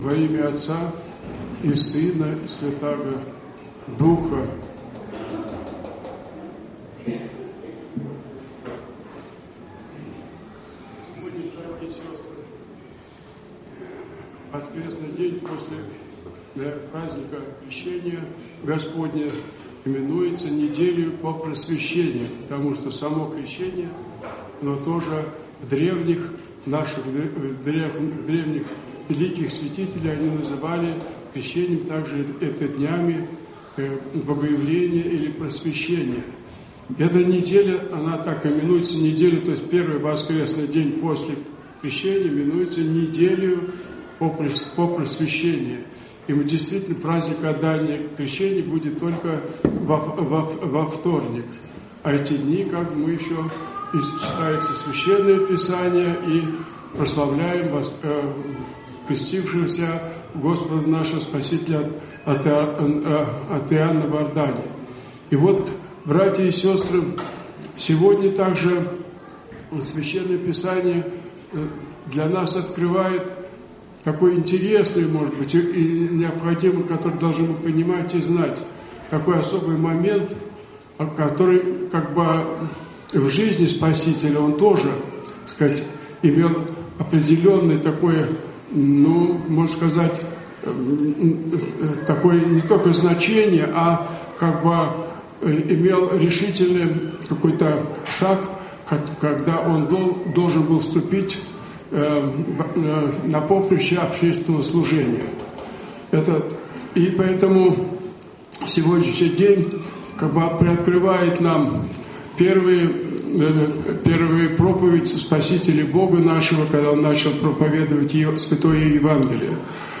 Во имя Отца и Сына и Святаго Духа. Сегодня, братья и сестры, воскресный день после праздника Крещения Господня именуется неделю по просвещению, потому что само крещение, но тоже в древних великих святителей они называли крещением также это днями богоявления или просвещения. Эта неделя, она так именуется неделю, то есть первый воскресный день после крещения именуется неделю по просвещению. И мы действительно праздник отдания крещения будет только во вторник. А эти дни, как мы еще читается Священное Писание и прославляем крестившегося Господа нашего Спасителя от Иоанна в Иордане. И вот, братья и сестры, сегодня также Священное Писание для нас открывает такой интересный, может быть, и необходимый, который должны мы понимать и знать, такой особый момент, который как бы в жизни Спасителя он тоже, так сказать, имел определенное такое, можно сказать, такое не только значение, а как бы имел решительный какой-то шаг, когда он должен был вступить на поприще общественного служения. И поэтому сегодняшний день как бы приоткрывает нам первые проповеди Спасителя Бога нашего, когда Он начал проповедовать Святое Евангелие.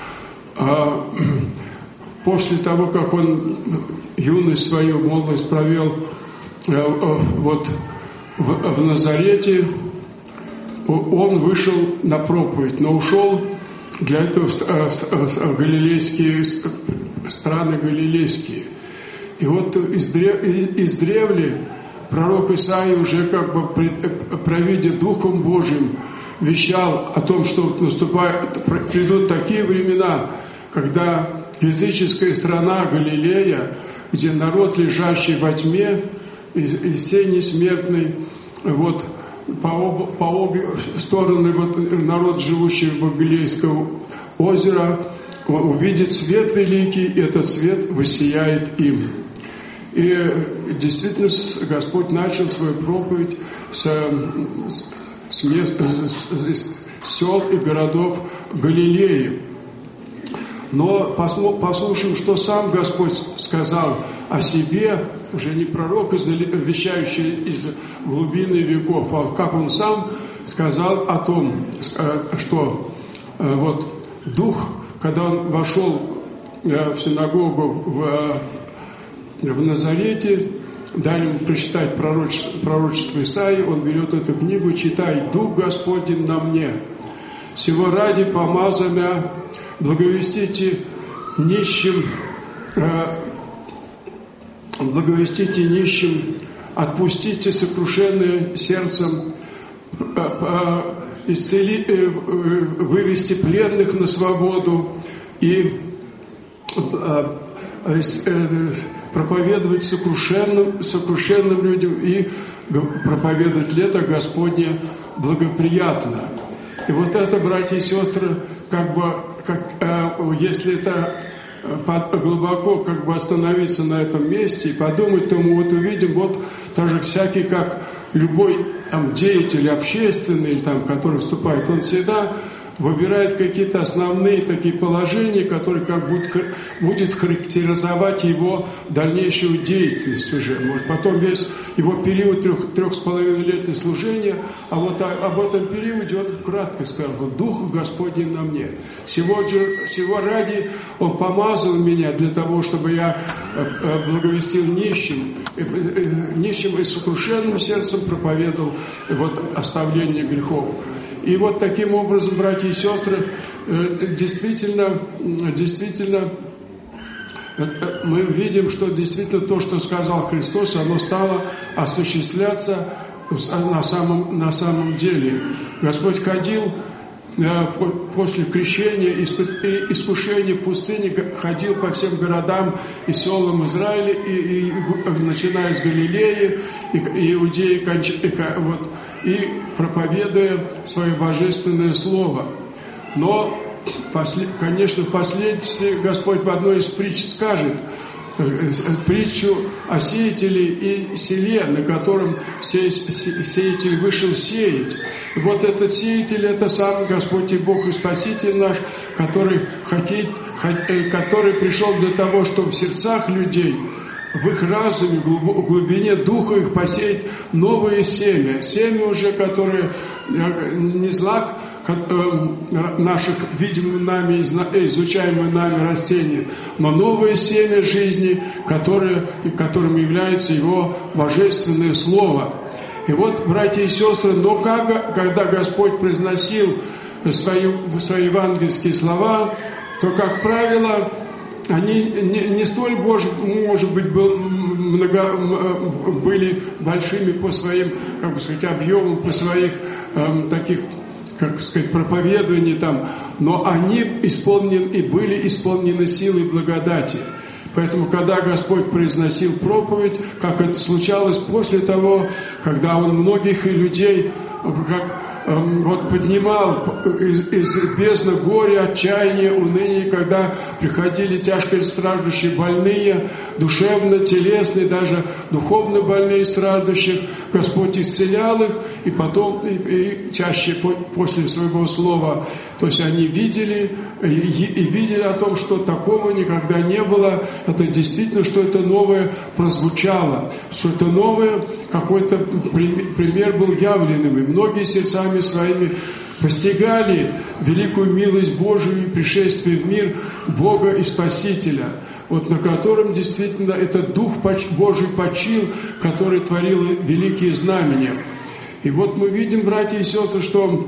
После того, как Он юность свою, молодость провел вот в Назарете, Он вышел на проповедь, но ушел для этого в галилейские страны галилейские. И вот издревле пророк Исаия уже как бы провидя Духом Божьим вещал о том, что придут такие времена, когда языческая страна Галилея, где народ, лежащий во тьме, и все несмертный, вот по обе стороны вот, народ, живущий в Галилейского озера, увидит свет великий, и этот свет воссияет им. И действительно Господь начал свою проповедь с сел и городов Галилеи. Но послушаем, что сам Господь сказал о себе, уже не пророк, вещающий из глубины веков, а как Он сам сказал о том, что вот Дух, когда Он вошел в синагогу в Назарете, дали ему прочитать пророчество Исаии, он берет эту книгу, читай: «Дух Господень на мне, сего ради помазал мя благовестите нищим, отпустите сокрушенные сердцем, вывести пленных на свободу и проповедовать сокрушенным людям и проповедовать лето Господне благоприятно». И вот это, братья и сестры, если это глубоко как бы остановиться на этом месте и подумать, то мы вот увидим, вот даже всякий, как любой там деятель общественный, там, который выступает, он всегда выбирает какие-то основные такие положения, которые как будет характеризовать его дальнейшую деятельность уже. Может, потом весь его период 3,5-летнего служения, а вот об этом периоде он кратко сказал: «Дух Господень на мне. Всего ради Он помазал меня для того, чтобы я благовестил нищим и сокрушенным сердцем проповедовал вот оставление грехов». И вот таким образом, братья и сестры, действительно, мы видим, что действительно то, что сказал Христос, оно стало осуществляться на самом деле. Господь ходил после крещения, искушения в пустыне, ходил по всем городам и селам Израиля, и начиная с Галилеи, и Иудеи, и проповедуя свое божественное слово. Но, конечно, впоследствии Господь в одной из притч скажет, притчу о сеятеле и селе, на котором сеятель вышел сеять. И вот этот сеятель — это сам Господь и Бог и Спаситель наш, который пришел для того, чтобы в сердцах людей, в их разуме, в глубине духа их посеять новое семя. Семя уже, которое не знак наших видимых нами, изучаемых нами растений, но новое семя жизни, которым является Его божественное Слово. И вот, братья и сестры, но когда Господь произносил свои евангельские слова, то, как правило, они не столь, может быть, были большими по своим, объемам, по своих таких, проповедований там, но они были исполнены силой благодати. Поэтому, когда Господь произносил проповедь, как это случалось после того, когда Он многих людей поднимал из бездны горя, отчаяния, уныния, когда приходили тяжко страждущие, больные, душевно, телесные, даже духовно больные, страждущих, Господь исцелял их, и потом, и чаще после своего слова, то есть они видели о том, что такого никогда не было, это действительно, что это новое прозвучало, что это новое, какой-то пример был явлен им, и многие сердцами своими постигали великую милость Божию и пришествие в мир Бога и Спасителя, вот на котором действительно этот Дух Божий почил, который творил великие знамения. И вот мы видим, братья и сестры, что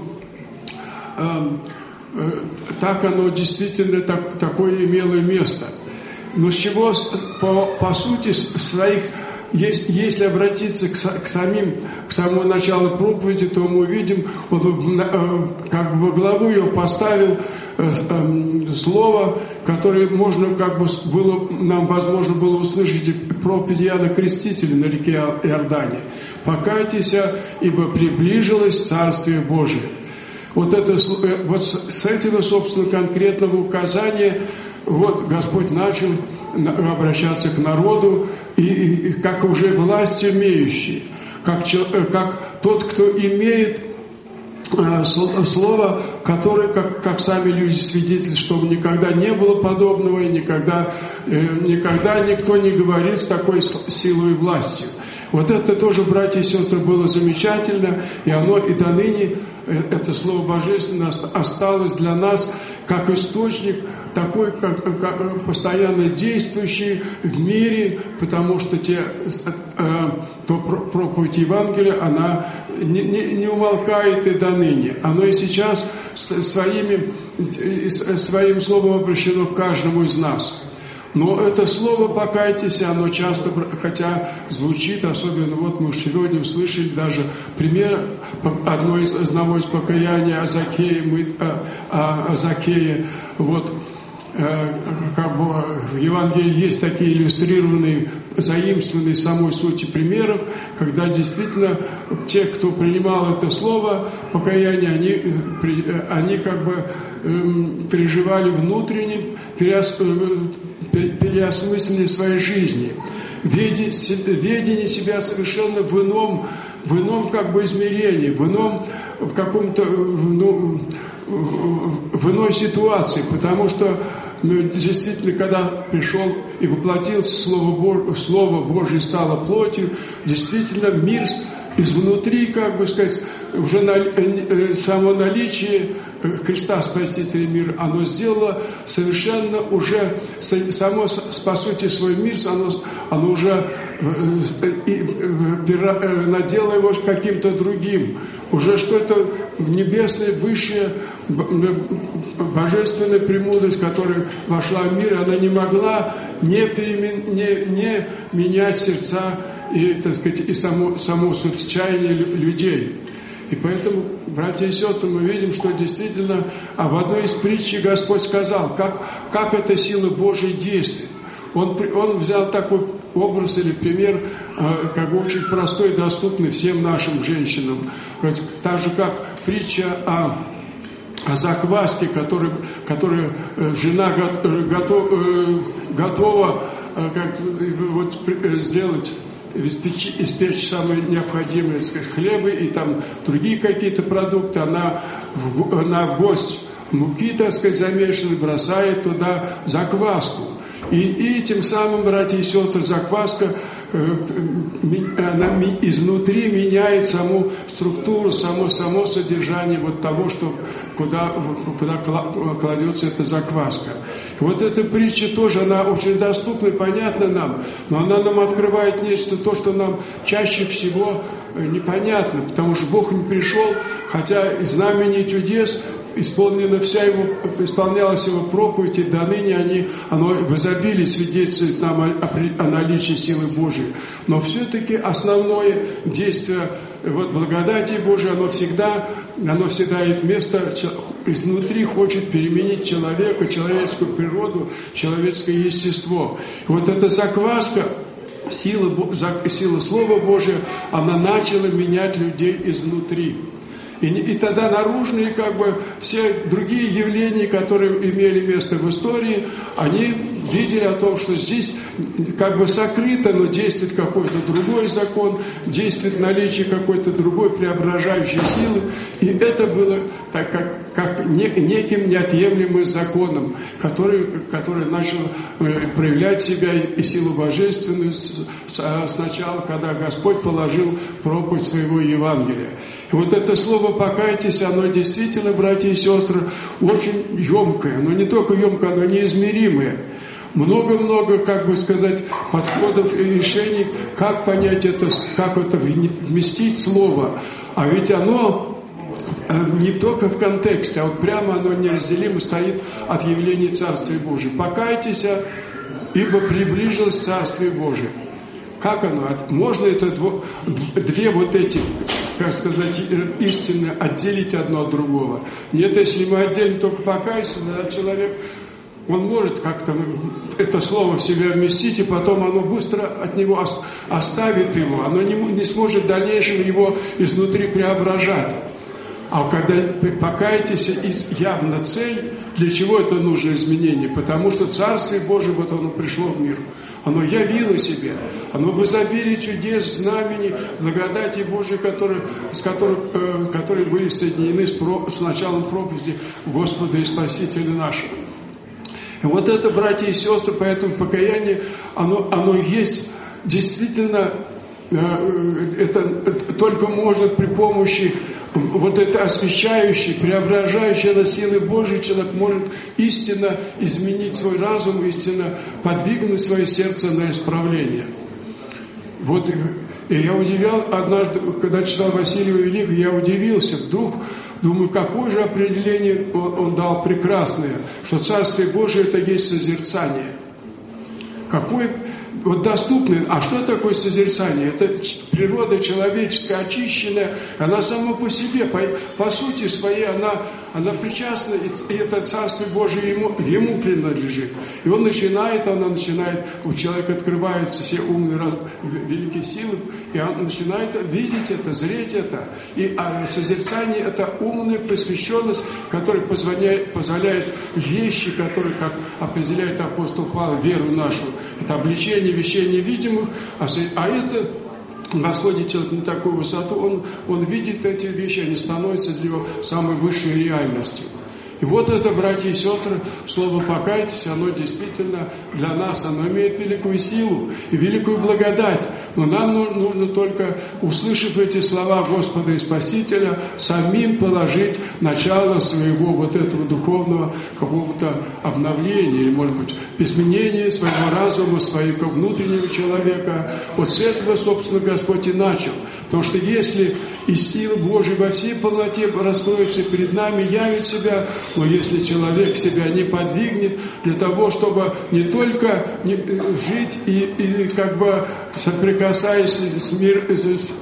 так оно действительно такое имело место. Но с чего, по сути своих, если обратиться к самому началу проповеди, то мы увидим, он как бы во главу ее поставил слово, которое нам возможно было услышать в проповеди Иоанна Крестителя на реке Иордане. «Покайтесь, ибо приближилось Царствие Божие». Вот с этого, собственно, конкретного указания Господь начал обращаться к народу, и как уже власть имеющий, как тот, кто имеет слово, которое, как сами люди свидетельствуют, чтобы никогда не было подобного, и никогда никто не говорит с такой силой и властью. Вот это тоже, братья и сестры, было замечательно, и оно и до ныне, это Слово Божественное, осталось для нас как источник, такой, как постоянно действующий в мире, потому что проповедь Евангелия, она не умолкает и до ныне. Оно и сейчас своим словом обращено к каждому из нас. Но это слово «покайтесь», оно часто, хотя звучит, особенно мы сегодня услышали даже пример одного из покаяний о Закхее. В Евангелии есть такие иллюстрированные, заимствованные самой сути примеров, когда действительно те, кто принимал это слово покаяние, они переживали внутренне переосмысление своей жизни, видение себя совершенно в ином измерении, в иной ситуации, потому что действительно, когда пришел и воплотился Слово Божие стало плотью, действительно мир изнутри, уже само наличие Христа Спасителя мира, оно сделало совершенно уже, по сути, свой мир, оно уже наделало его каким-то другим. Уже что-то небесное, высшее, божественная премудрость, которая вошла в мир, она не могла не менять сердца и само суть чаяния людей. И поэтому братья и сестры, мы видим, что действительно в одной из притч Господь сказал, как эта сила Божия действует. Он взял такой образ или пример, как бы очень простой и доступный всем нашим женщинам. Так же, как притча о закваске, которую жена готова сделать, испечь самые необходимые, так сказать, хлебы и там другие какие-то продукты. Она в горсть муки, так сказать, замешанной, бросает туда закваску. И тем самым, братья и сестры, закваска, она изнутри меняет саму структуру, само содержание вот того, что, куда кладется эта закваска. И вот эта притча тоже, она очень доступна и понятна нам, но она нам открывает нечто, то, что нам чаще всего непонятно, потому что Бог не пришел, хотя и знамений чудес исполнялась его проповедь, и до ныне оно в изобилии свидетельствует нам о наличии силы Божией. Но все-таки основное действие благодати Божией, оно всегда имеет место, изнутри хочет переменить человека, человеческую природу, человеческое естество. И вот эта закваска, сила Слова Божия, она начала менять людей изнутри. И тогда наружные, как бы, все другие явления, которые имели место в истории, они видели о том, что здесь как бы сокрыто, но действует какой-то другой закон, действует наличие какой-то другой преображающей силы. И это было так как неким неотъемлемым законом, который начал проявлять себя и силу божественную сначала, когда Господь положил проповедь своего Евангелия. И вот это слово «покайтесь», оно действительно, братья и сестры, очень емкое, но не только емкое, оно неизмеримое. Много-много, как бы сказать, подходов и решений, как понять это, как это вместить слово. А ведь оно не только в контексте, а вот прямо оно неразделимо стоит от явления Царствия Божия. «Покайтесь, ибо приближилось Царствие Божие». Как оно? Можно это две вот эти, как сказать, истины отделить одно от другого? Нет, если мы отделим только «покайся», тогда человек, он может как-то это слово в себя вместить, и потом оно быстро от него оставит его, оно не сможет в дальнейшем его изнутри преображать. А когда покайтесь, явно цель, для чего это нужно изменение? Потому что Царствие Божие, вот оно пришло в мир. Оно явило себе, оно в изобилии чудес, знамений, благодати Божией, которые были соединены с началом проповеди Господа и Спасителя нашего. И вот это, братья и сестры, поэтому покаяние, оно есть действительно, это только можно при помощи вот это освящающее, преображающее на силы Божьей, человек может истинно изменить свой разум, истинно подвигнуть свое сердце на исправление. Вот, и я удивил однажды, когда читал Василия Великого, я удивился, вдруг думаю, какое же определение он дал прекрасное, что Царствие Божие это есть созерцание. Какое вот доступное. А что такое созерцание? Это природа человеческая, очищенная, она сама по себе, по сути своей, она причастна, и это Царствие Божие ему принадлежит. И он начинает, у человека открываются все умные, великие силы, и он начинает видеть это, зреть это. И созерцание – это умная посвященность, которая позволяет вещи, которые, как определяет апостол Павел, веру нашу, это обличение вещей невидимых, а это восходит человек на такую высоту, он видит эти вещи, они становятся для него самой высшей реальностью. И вот это, братья и сестры, слово «покайтесь», оно действительно для нас, оно имеет великую силу и великую благодать. Но нам нужно только, услышав эти слова Господа и Спасителя, самим положить начало своего вот этого духовного какого-то обновления, или, может быть, изменения своего разума, своего внутреннего человека. Вот с этого, собственно, Господь и начал. Потому что если и сила Божия во всей полноте раскроется перед нами, явит себя, но если человек себя не подвигнет для того, чтобы не только жить и как бы соприкасаясь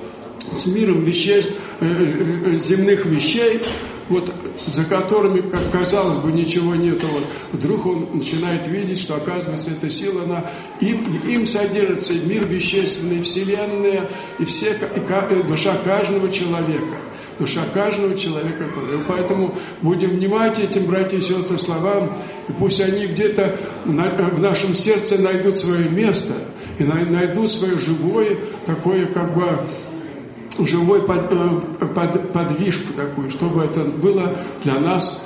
с миром вещей, земных вещей, вот, за которыми, как казалось бы, ничего нет, вот, вдруг он начинает видеть, что, оказывается, эта сила, она им содержится, мир вещественный, вселенная, и душа каждого человека. Душа каждого человека. И поэтому будем внимать этим, братья и сестры, словам, и пусть они где-то в нашем сердце найдут свое место, и найдут свое живое, такое, как бы, живой подвижку такую, чтобы это было для нас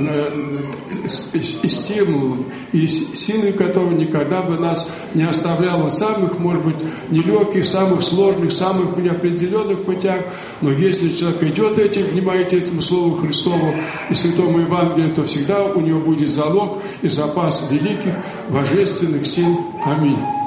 и стимулом, и силой которого никогда бы нас не оставляло в самых, может быть, нелегких, самых сложных, самых неопределенных путях. Но если человек идет внимаете этому Слову Христову и Святому Евангелию, то всегда у него будет залог и запас великих божественных сил. Аминь.